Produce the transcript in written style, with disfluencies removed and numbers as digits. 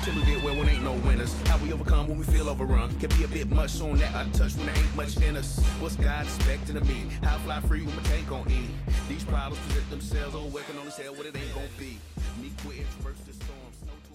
till we get where when ain't no winners. How we overcome when we feel overrun. Can be a bit much on that I touch when there ain't much in us. What's God expecting of me? How I fly free when my tank gon' eat? These problems present themselves, oh, working on this hell what it ain't gon' be. Me quitting, traverse the storm, snow